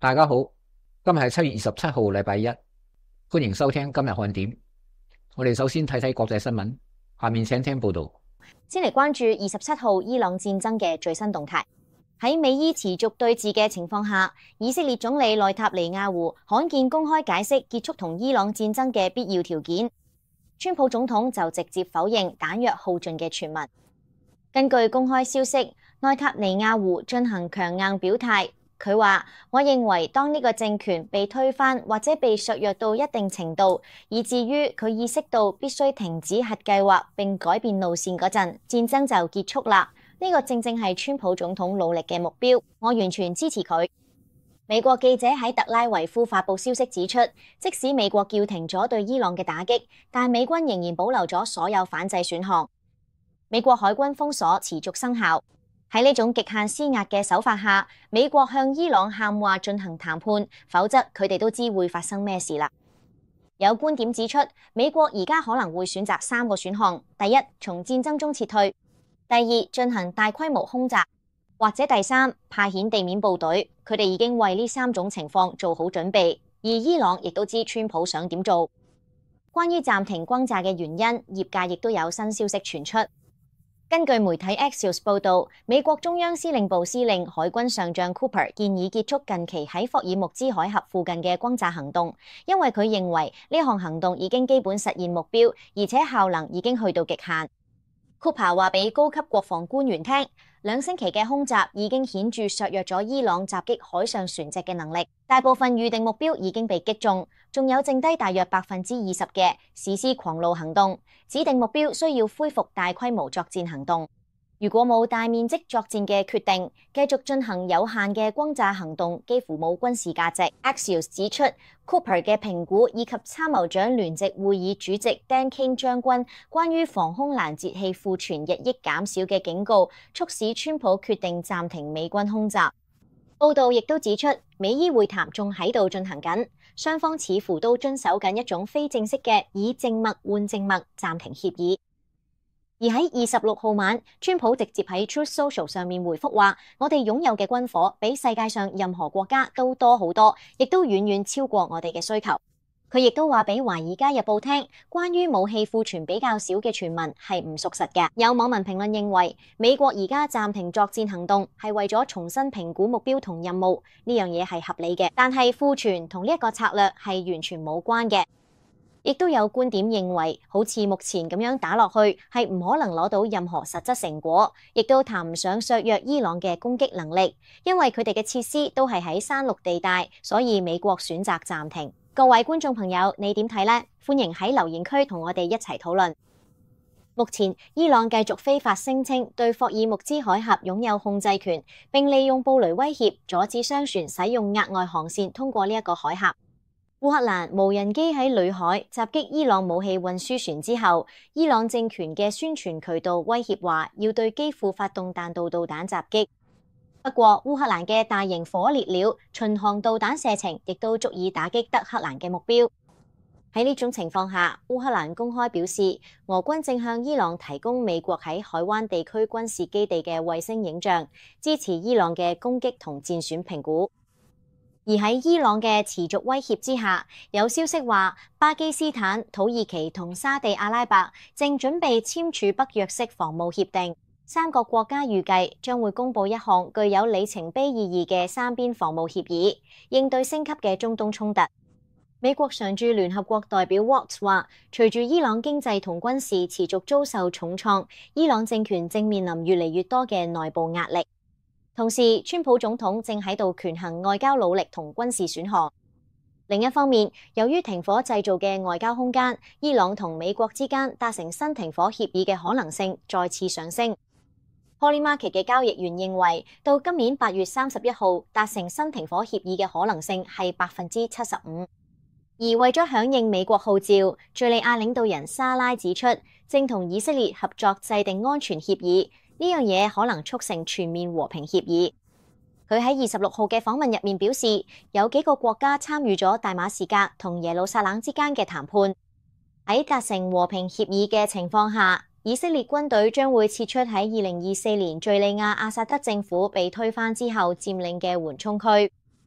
大家好，今日係7月27號，禮拜一，歡迎收聽今日看點。我哋首先睇睇國際新聞，下面請聽報道。 先嚟關注27號伊朗戰爭嘅最新動態。喺美伊持續對峙嘅情況下，以色列總理內塔尼亞胡罕見公開解釋結束同伊朗戰爭嘅必要條件。川普總統就直接否認彈藥耗盡嘅傳聞。根據公開消息，內塔尼亞胡進行強硬表態。佢話：我認為當呢個政權被推翻或者被削弱到一定程度，以至於佢意識到必須停止核計劃並改變路線嗰陣，戰爭就結束啦。呢個正正係川普總統努力嘅目標，我完全支持佢。美國記者喺特拉維夫發佈消息指出，即使美國叫停咗對伊朗嘅打擊，但美軍仍然保留咗所有反制選項。美國海軍封鎖持續生效。喺呢種極限施壓嘅手法下，美國向伊朗喊話進行談判，否則佢哋都知會發生咩事啦。有觀點指出，美國而家可能會選擇3個選項：第一，從戰爭中撤退；第二，進行大規模空襲；或者第三，派遣地面部隊。佢哋已經為呢3種情況做好準備，而伊朗亦都知川普想點做。關於暫停轟炸嘅原因，業界亦都有新消息傳出。根據媒體 Axios 報導，美國中央司令部司令海軍上將 Cooper 建議結束近期喺霍爾木茲海峽附近嘅轟炸行動，因為佢認為呢項行動已經基本實現目標，而且效能已經去到極限。Cooper 話俾高級國防官員聽，2星期嘅空襲已經顯著削弱咗伊朗襲擊海上船隻嘅能力，大部分預定目標已經被擊中，仲有剩低大約20%嘅實施狂怒行動，指定目標需要恢復大規模作戰行動。如果冇大面積作戰嘅決定，繼續進行有限嘅轟炸行動，幾乎冇軍事價值。Axios 指出 ，Cooper 嘅評估以及參謀長聯席會議主席 Dan King 將軍關於防空攔截器庫存日益減少嘅警告，促使川普決定暫停美軍空襲。報道亦都指出，美伊會談仲喺度進行緊，雙方似乎都遵守緊一種非正式嘅以靜默換靜默暫停協議。而喺26號晚，川普直接喺 Truth Social 上面回覆話：我哋擁有嘅軍火比世界上任何國家都多好多，亦都遠遠超過我哋嘅需求。佢亦都話俾《華爾街日報》聽，關於武器庫存比較少嘅傳聞係唔屬實嘅。有網民評論認為，美國而家暫停作戰行動係為咗重新評估目標同任務，呢樣嘢係合理嘅。但係庫存同呢一個策略係完全冇關嘅。亦都有觀點認為，好似目前咁樣打落去係唔可能攞到任何實質成果，亦都談唔上削弱伊朗嘅攻擊能力，因為佢哋嘅設施都係喺山陸地帶，所以美國選擇暫停。各位觀眾朋友，你點睇呢？歡迎喺留言區同我哋一齊討論。目前，伊朗繼續非法聲稱對霍爾木茲海峽擁有控制權，並利用布雷威脅阻止商船使用額外航線通過呢一個海峽。烏克蘭無人機喺裏海襲擊伊朗武器運輸船之後，伊朗政權嘅宣傳渠道威脅話要對基輔發動彈道導彈襲擊。不過，烏克蘭嘅大型火烈鳥巡航導彈射程亦都足以打擊德黑蘭嘅目標。喺呢種情況下，烏克蘭公開表示，俄軍正向伊朗提供美國喺海灣地區軍事基地嘅衛星影像，支持伊朗嘅攻擊同戰損評估。而喺伊朗嘅持續威脅之下，有消息話巴基斯坦、土耳其同沙地阿拉伯正準備簽署北約式防務協定，3個國家預計將會公佈一項具有里程碑意義嘅3邊防務協議，應對升級嘅中東衝突。美國常駐聯合國代表 Waltz 話，隨住伊朗經濟同軍事持續遭受重創，伊朗政權正面臨越嚟越多嘅內部壓力。同時，川普總統正喺度權衡外交努力同軍事選項。另一方面，由於停火製造嘅外交空間，伊朗同美國之間達成新停火協議嘅可能性再次上升。Polymarket 嘅交易員認為，到今年8月31號達成新停火協議嘅可能性係75%。而為咗響應美國號召，敘利亞領導人沙拉指出，正同以色列合作制定安全協議。呢樣嘢可能促成全面和平協議。佢喺26號嘅訪問入面表示，有幾個國家參與咗大馬士革同耶路撒冷之間嘅談判。喺達成和平協議嘅情況下，以色列軍隊將會撤出喺2024年敘利亞阿薩德政府被推翻之後佔領嘅緩衝區。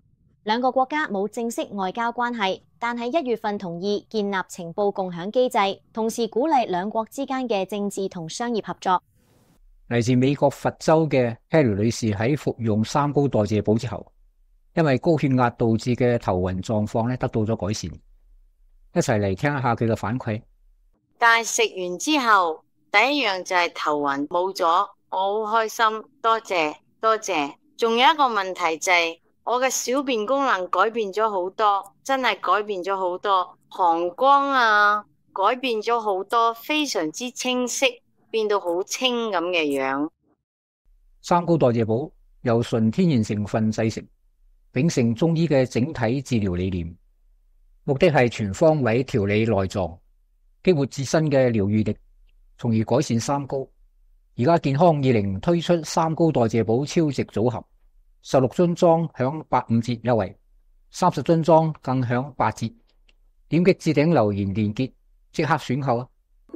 兩個國家冇正式外交關係，但係1月份同意建立情報共享機制，同時鼓勵兩國之間嘅政治同商業合作。 嚟自美國佛州嘅 Harry 女士喺服用三高代謝補之後，因為高血壓導致嘅頭暈狀況得到咗改善。一齊嚟聽一下佢嘅反饋。 但係食完之後，第一樣就係頭暈冇咗，我好開心，多謝多謝。仲有一個問題就係我嘅小便功能改變咗好多，真係改變咗好多，膀胱啊改變咗好多，非常之清晰，變到好清咁嘅樣。 三高代謝補由純天然成分製成，秉承中醫嘅整體治療理念，目的係全方位調理內臟，激活自身嘅療癒力，從而改善三高。而家健康20推出三高代謝補超值組合，16樽裝享85折優惠，30樽裝更享8折。點擊置頂留言連結，即刻選購啊！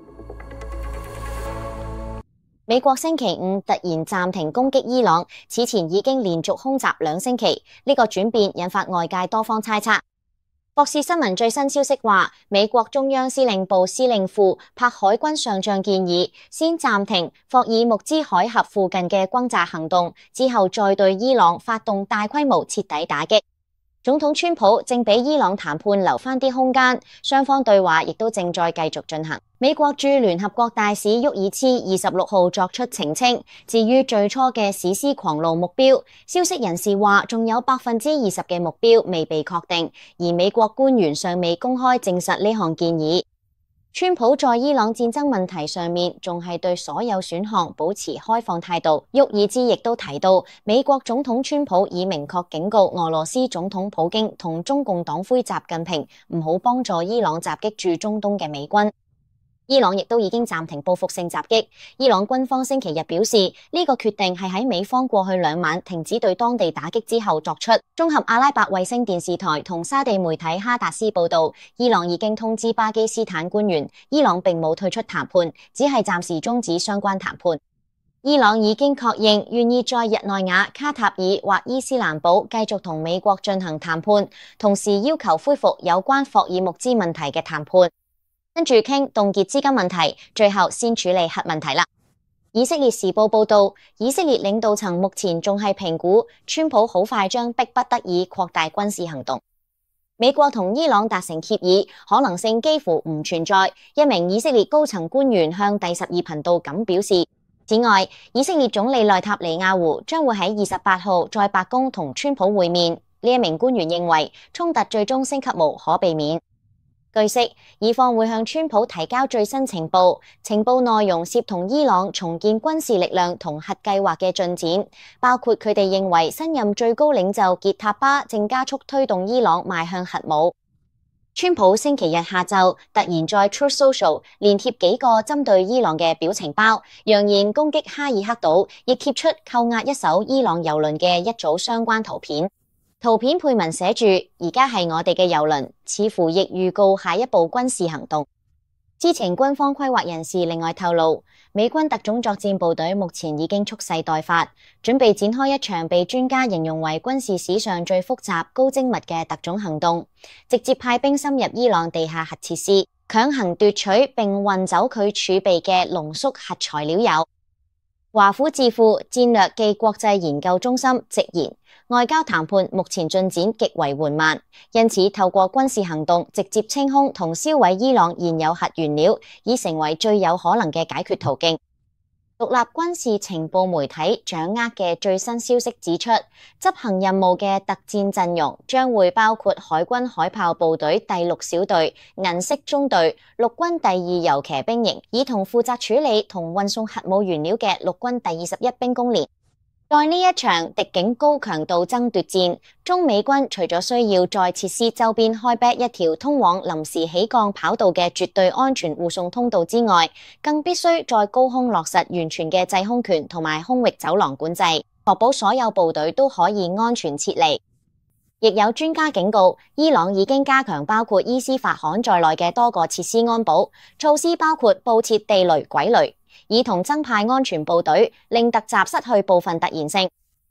美國星期五突然暫停攻擊伊朗，此前已經連續空襲2星期，呢個轉變引發外界多方猜測。博士新聞最新消息話，美國中央司令部司令庫柏海軍上將建議，先暫停霍爾木茲海峽附近嘅轟炸行動，之後再對伊朗發動大規模徹底打擊。總統川普正俾伊朗談判留返啲空間，雙方對話亦都正在繼續進行。美國駐聯合國大使沃爾茲26號作出澄清，至於最初嘅史詩狂怒目標，消息人士話仲有20%嘅目標未被確定，而美國官員尚未公開證實呢項建議。川普在伊朗戰爭問題上面仲係對所有選項保持開放態度。沃爾茲亦都提到，美國總統川普已明確警告俄羅斯總統普京同中共黨魁習近平唔好幫助伊朗襲擊駐中東嘅美軍。伊朗亦都已經暫停報復性襲擊。伊朗軍方星期日表示，呢個決定係喺美方過去2晚停止對當地打擊之後作出。綜合阿拉伯衛星電視台同沙地媒體哈達斯報道，伊朗已經通知巴基斯坦官員，伊朗並冇退出談判，只係暫時終止相關談判。伊朗已經確認願意在日內瓦、卡塔爾或伊斯蘭堡繼續同美國進行談判，同時要求恢復有關霍爾木茲問題嘅談判。跟住傾凍結資金問題，最後先處理核問題啦。以色列時報報道，以色列領導層目前仲係評估川普好快將迫不得已擴大軍事行動。美國同伊朗達成協議，可能性幾乎唔存在。一名以色列高層官員向第12頻道咁表示。此外，以色列總理內塔尼亞胡將會喺28號在白宮同川普會面。呢一名官員認為，衝突最終升級無可避免。據悉，以方會向川普提交最新情報，情報內容涉同伊朗重建軍事力量同核計劃嘅進展，包括佢哋認為新任最高領袖傑塔巴正加速推動伊朗邁向核武。川普星期日下晝突然在 Truth Social 連貼幾個針對伊朗嘅表情包，揚言攻擊哈爾克島，亦貼出扣押一艘伊朗郵輪嘅一組相關圖片。圖片配文寫住：而家係我哋嘅郵輪，似乎亦預告下一步軍事行動。知情軍方規劃人士另外透露，美軍特種作戰部隊目前已經蓄勢待發，準備展開一場被專家形容為軍事史上最複雜、高精密嘅特種行動，直接派兵深入伊朗地下核設施，強行奪取並運走佢儲備嘅濃縮核材料油。華府智庫戰略暨國際研究中心直言，外交談判目前進展極為緩慢，因此透過軍事行動直接清空同銷毀伊朗現有核原料，已成為最有可能嘅解決途徑。獨立軍事情報媒體掌握嘅最新消息指出，執行任務嘅特戰陣容將會包括海軍海豹部隊第6小隊、銀色中隊、陸軍第2遊騎兵營，以同負責處理同運送核武原料嘅陸軍第21兵工連。在呢一場敵境高強度爭奪戰，中美軍除咗需要在設施周邊開闢一條通往臨時起降跑道嘅絕對安全護送通道之外，更必須在高空落實完全嘅制空權同埋空域走廊管制，確保所有部隊都可以安全撤離。亦有專家警告，伊朗已經加強包括伊斯法罕在內嘅多個設施安保措施，包括布設地雷、鬼雷，以同增派安全部隊，令突襲失去部分突然性。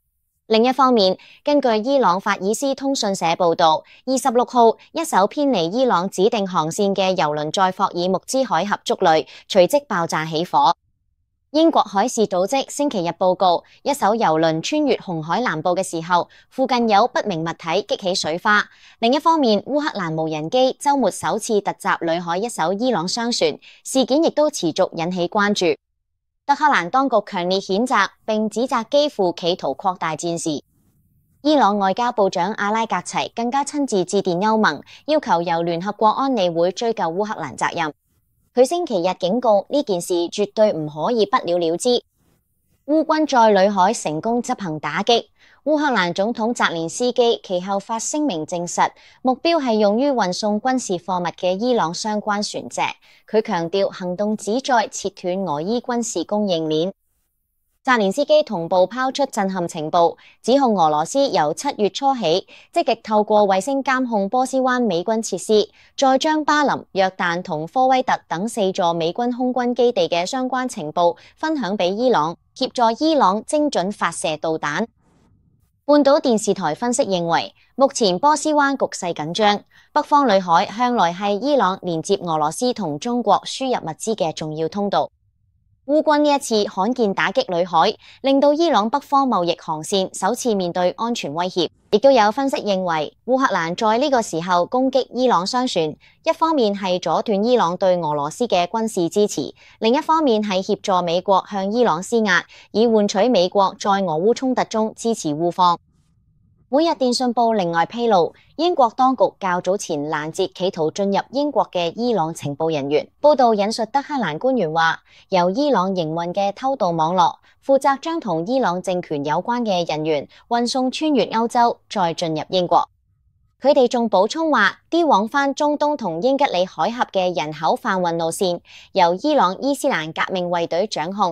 另一方面，根據伊朗法爾斯通訊社報導，26號一艘偏離伊朗指定航線嘅郵輪載霍爾木茲海峽築壘，隨即爆炸起火。英國海事組織星期日報告，一艘郵輪穿越紅海南部嘅時候，附近有不明物體激起水花。另一方面，烏克蘭無人機週末首次突襲裏海一艘伊朗商船，事件亦都持續引起關注。德黑蘭當局強烈譴責並指責基輔企圖擴大戰事。伊朗外交部長阿拉格齊更加親自致電歐盟，要求由聯合國安理會追究烏克蘭責任。佢星期日警告呢件事絕對唔可以不了了之。烏軍在裏海成功執行打擊。烏克蘭總統澤連斯基其後發聲明證實，目標係用於運送軍事貨物嘅伊朗相關船隻。佢強調行動旨在切斷俄伊軍事供應鏈。澤連斯基同步拋出震撼情報，指控俄羅斯由7月初起積極透過衛星監控波斯灣美軍設施，再將巴林、約旦同科威特等4座美軍空軍基地嘅相關情報分享俾伊朗，協助伊朗精準發射導彈。半島電視台分析認為，目前波斯灣局勢緊張，北方裏海向來係伊朗連接俄羅斯同中國輸入物資嘅重要通道。烏軍呢一次罕見打擊裏海，令到伊朗北方貿易航線首次面對安全威脅。亦都有分析認為，烏克蘭在呢個時候攻擊伊朗商船，一方面係阻斷伊朗對俄羅斯嘅軍事支持，另一方面係協助美國向伊朗施壓，以換取美國在俄烏衝突中支持烏方。每日電訊報另外披露，英國當局較早前攔截企圖進入英國嘅伊朗情報人員。報道引述德黑蘭官員話，由伊朗營運嘅偷渡網絡負責將同伊朗政權有關嘅人員運送穿越歐洲，再進入英國。佢哋仲補充話，啲往返中東同英吉利海峽嘅人口販運路線由伊朗伊斯蘭革命衛隊掌控。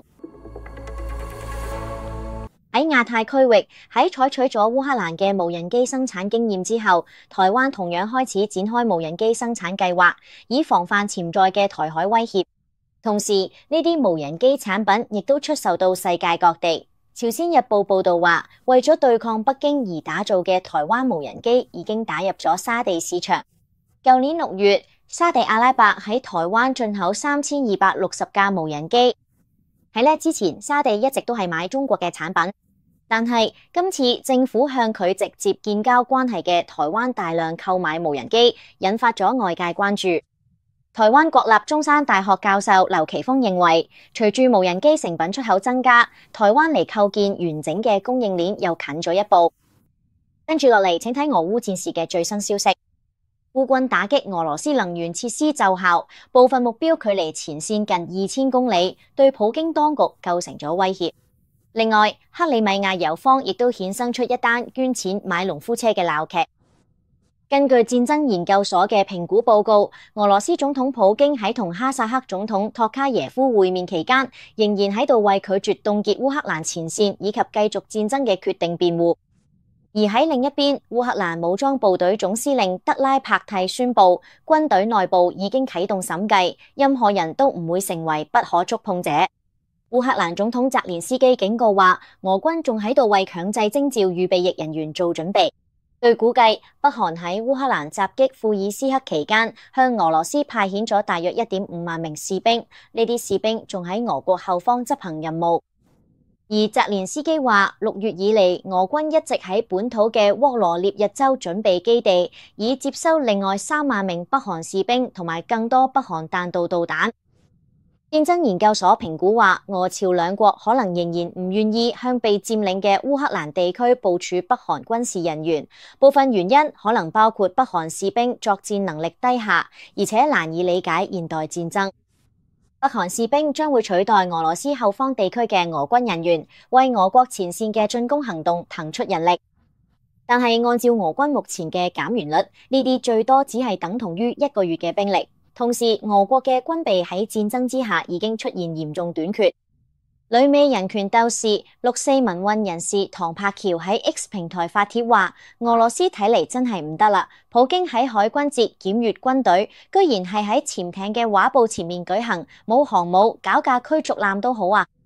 喺亞太區域，喺採取咗烏克蘭嘅無人機生產經驗之後，台灣同樣開始展開無人機生產計劃，以防範潛在嘅台海威脅。同時，呢啲無人機產品亦都出售到世界各地。朝鮮日報報道話，為咗對抗北京而打造嘅台灣無人機已經打入咗沙地市場。舊年6月，沙地阿拉伯喺台灣進口3260架無人機。喺呢之前，沙地一直都係買中國嘅產品。但係今次政府向佢直接建交關係嘅台灣大量購買無人機，引發咗外界關注。台灣國立中山大學教授劉奇峰認為，隨住無人機成品出口增加，台灣離構建完整嘅供應鏈又近咗一步。跟住落嚟，請睇俄烏戰事嘅最新消息。烏軍打擊俄羅斯能源設施奏效，部分目標距離前線近2000公里，對普京當局構成咗威脅。另外，克里米亞油方亦都衍生出一單捐錢買農夫車嘅鬧劇。根據戰爭研究所嘅評估報告，俄羅斯總統普京喺同哈薩克總統托卡耶夫會面期間，仍然喺度為拒絕凍結烏克蘭前線以及繼續戰爭嘅決定辯護。而喺另一邊，烏克蘭武裝部隊總司令德拉帕蒂宣布，軍隊內部已經啟動審計，任何人都唔會成為不可觸碰者。烏克蘭總統澤連斯基警告話，俄軍仲喺度為強制徵召預備役人員做準備。據估計，北韓喺烏克蘭襲擊庫爾斯克期間，向俄羅斯派遣咗大約1.5萬名士兵，呢啲士兵仲喺俄國後方執行任務。而澤連斯基話，6月以嚟，俄軍一直喺本土嘅沃羅涅日州準備基地，以接收另外3萬名北韓士兵同埋更多北韓彈道導彈。戰爭研究所評估話，俄朝兩國可能仍然唔願意向被佔領嘅烏克蘭地區部署北韓軍事人員，部分原因可能包括北韓士兵作戰能力低下，而且難以理解現代戰爭。北韓士兵將會取代俄羅斯後方地區嘅俄軍人員，為俄國前線嘅進攻行動騰出人力。但係按照俄軍目前嘅減員率，呢啲最多只係等同於1個月嘅兵力。同時，俄國嘅軍備喺戰爭之下已經出現嚴重短缺。旅美人權鬥士6·4民運人士唐柏喬喺 X 平台發帖話，俄羅斯睇嚟真係唔得啦！普京喺海軍節檢閱軍隊，居然係喺潛艇嘅畫布前面舉行，冇航母，搞架驅逐艦都好啊！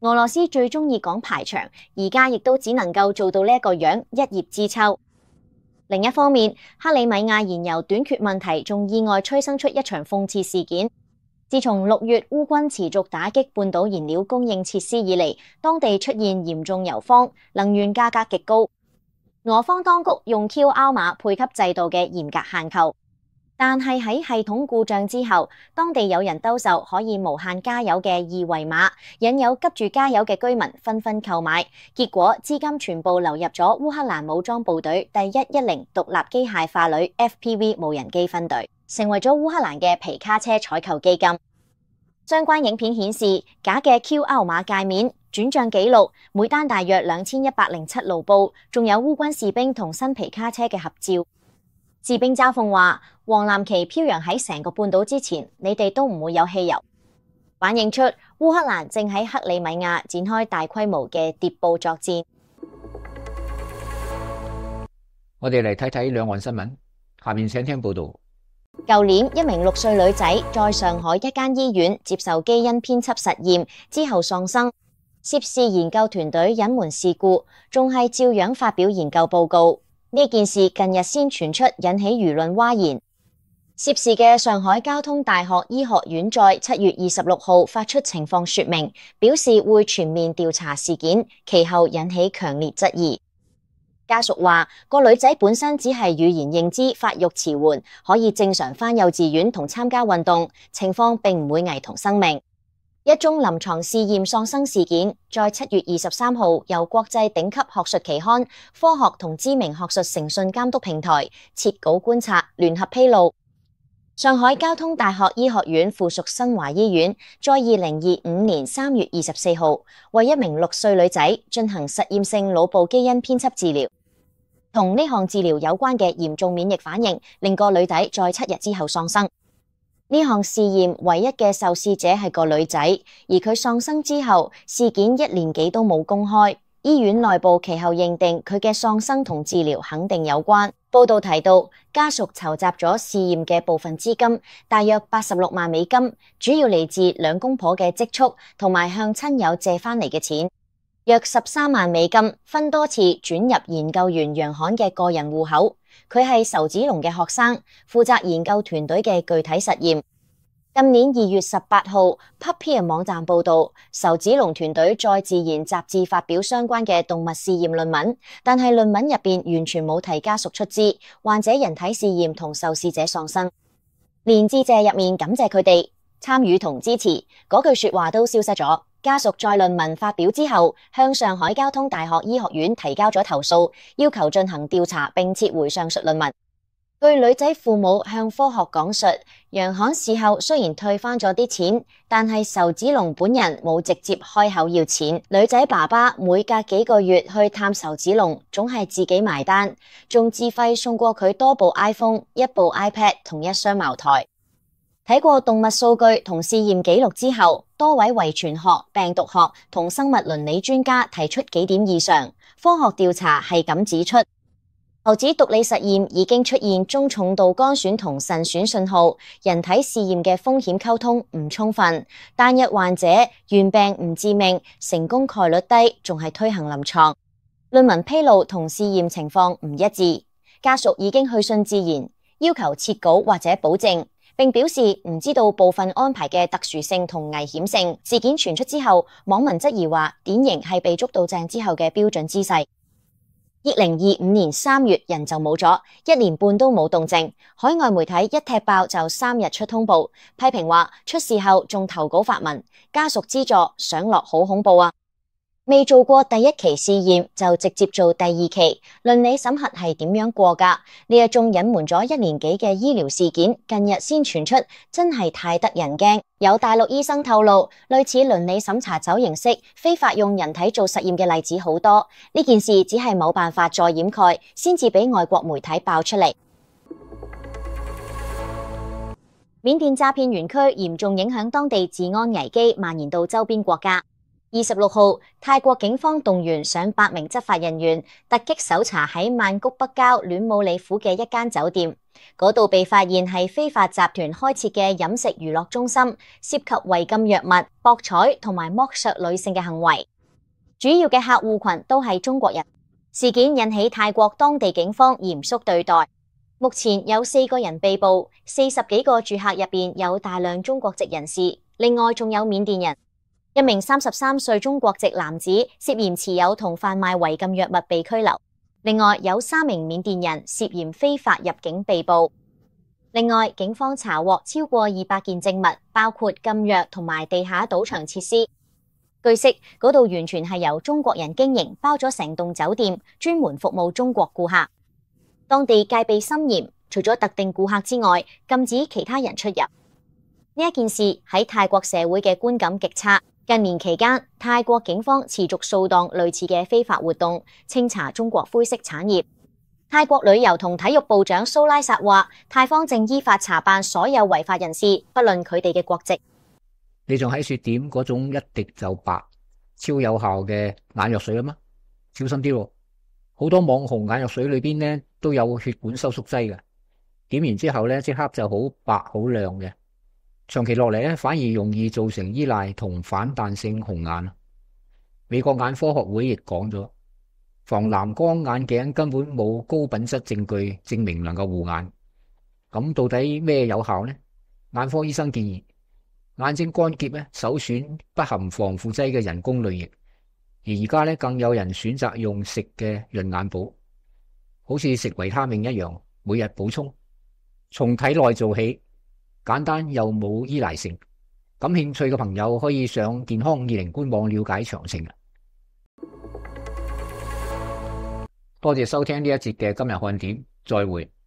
俄羅斯最中意講排場，而家亦都只能夠做到呢一個樣，一葉知秋。另一方面，克里米亞燃油短缺問題仲意外催生出一場諷刺事件。自從6月烏軍持續打擊半島燃料供應設施以嚟，當地出現嚴重油荒，能源價格極高。俄方當局用 QR 碼配給制度嘅嚴格限購，但係喺系統故障之後，當地有人兜售可以無限加油嘅二維碼，引誘急住加油嘅居民紛紛購買，結果資金全部流入咗烏克蘭武裝部隊第110獨立機械化旅 FPV 無人機分隊，成為咗烏克蘭嘅皮卡車採購基金。相關影片顯示假嘅 QR 碼界面、轉賬記錄，每單大約2107盧布，仲有烏軍士兵同新皮卡車嘅合照。士兵嘲諷話：黃藍旗飄揚喺成個半島之前，你哋都唔會有汽油，反映出烏克蘭正喺克里米亞展開大規模嘅諜報作戰。 我哋嚟睇睇兩岸新聞，下面請聽報道。 舊年一名6歲女仔在上海一間醫院接受基因編輯實驗之後喪生，涉事研究團隊隱瞞事故，仲係照樣發表研究報告。呢件事近日先傳出，引起輿論譁然。涉事嘅上海交通大學醫學院在7月26號發出情況說明，表示會全面調查事件，其後引起強烈質疑。家屬話，個女仔本身只係語言認知發育遲緩，可以正常返幼稚園同參加運動，情況並唔會危同生命。一宗臨床試驗喪生事件，在7月23號由國際頂級學術期刊《科學》同知名學術誠信監督平台切稿觀察聯合披露。上海交通大學醫學院附屬新華醫院在2025年3月24號為一名6歲女仔進行實驗性腦部基因編輯治療，同呢項治療有關嘅嚴重免疫反應令個女仔在7日之後喪生。呢項試驗唯一嘅受試者係個女仔，而佢喪生之後，事件1年幾都冇公開。醫院內部其後認定佢嘅喪生同治療肯定有關。報道提到，家屬籌集咗試驗嘅部分資金，大約86萬美金，主要嚟自兩公婆嘅積蓄同埋向親友借翻嚟嘅錢，約13萬美金，分多次轉入研究員楊侃嘅個人戶口。佢係仇子龍嘅學生，負責研究團隊嘅具體實驗。今年2月18號 ，Puppy 網站報道，仇子龍團隊在自然雜誌發表相關嘅動物試驗論文，但係論文入邊完全冇提家屬出資，患者人體試驗同受試者喪生，連致謝入面感謝佢哋參與同支持嗰句說話都消失咗。家屬在論文發表之後，向上海交通大學醫學院提交咗投訴，要求進行調查並撤回上述論文。據女仔父母向科學講述，楊侃事後雖然退翻咗啲錢，但係仇子龍本人冇直接開口要錢。女仔爸爸每隔幾個月去探仇子龍，總係自己埋單，仲自費送過佢多部 iPhone、一部 iPad 同一雙茅台。睇過動物數據同試驗記錄之後，多位遺傳學、病毒學同生物倫理專家提出幾點異常。科學調查係咁指出，猴子毒理實驗已經出現中重度肝損同腎損信號，人體試驗嘅風險溝通唔充分，單一患者原病唔致命，成功概率低，仲係推行臨床。論文披露同試驗情況唔一致，家屬已經去信自然，要求撤稿或者保證，並表示唔知道部分安排嘅特殊性同危險性。事件傳出之後，網民質疑話，典型係被捉到正之後嘅標準姿勢。2025年3月人就冇咗，1年半都冇動靜。海外媒體一踢爆就3日出通報，批評話出事後仲投稿發文，家屬資助上落好恐怖啊！未做過第一期試驗就直接做第二期，倫理審核係點樣過㗎？呢一宗隱瞞咗1年幾嘅醫療事件，近日先傳出，真係太得人驚。有大陸醫生透露，類似倫理審查酒形式非法用人體做實驗嘅例子好多，呢件事只係冇辦法再掩蓋，先至俾外國媒體爆出嚟。緬甸詐騙園區嚴重影響當地治安危機，蔓延到周邊國家。 26號，泰國警方動員上百名執法人員突擊搜查喺曼谷北郊暖武里府嘅一間酒店，嗰度被發現係非法集團開設嘅飲食娛樂中心，涉及違禁藥物、博彩同埋剝削女性嘅行為。主要嘅客戶群都係中國人。事件引起泰國當地警方嚴肅對待。目前有4個人被捕，40幾個住客入邊有大量中國籍人士，另外仲有緬甸人。一名33歲中國籍男子涉嫌持有同販賣違禁藥物被拘留，另外有3名緬甸人涉嫌非法入境被捕。另外，警方查獲超過200件證物，包括禁藥同埋地下賭場設施。據悉，嗰度完全係由中國人經營，包咗成棟酒店，專門服務中國顧客。當地戒備森嚴，除咗特定顧客之外，禁止其他人出入。呢一件事喺泰國社會嘅觀感極差。近年期間，泰國警方持續掃蕩類似嘅非法活動，清查中國灰色產業。泰國旅遊同體育部長蘇拉薩話，泰方正依法查辦所有違法人士，不論佢哋嘅國籍。 你仲喺說點嗰種一滴就白、超有效嘅眼藥水啊嗎？小心啲喎，好多網紅眼藥水裏邊呢都有血管收縮劑嘅，點完之後呢即刻就好白好亮嘅。長期落嚟咧，反而容易造成依賴同反彈性紅眼。美國眼科學會亦講咗，防藍光眼鏡根本冇高品質證據證明能夠護眼。咁到底咩有效呢？眼科醫生建議，眼睛乾澀咧，首選不含防腐劑嘅人工淚液。而家咧，更有人選擇用食嘅潤眼寶，好似食維他命一樣，每日補充，從體內做起。簡單又冇依賴性，感興趣嘅朋友可以上健康20官網了解詳情。多謝收聽呢一節嘅今日看點，再會。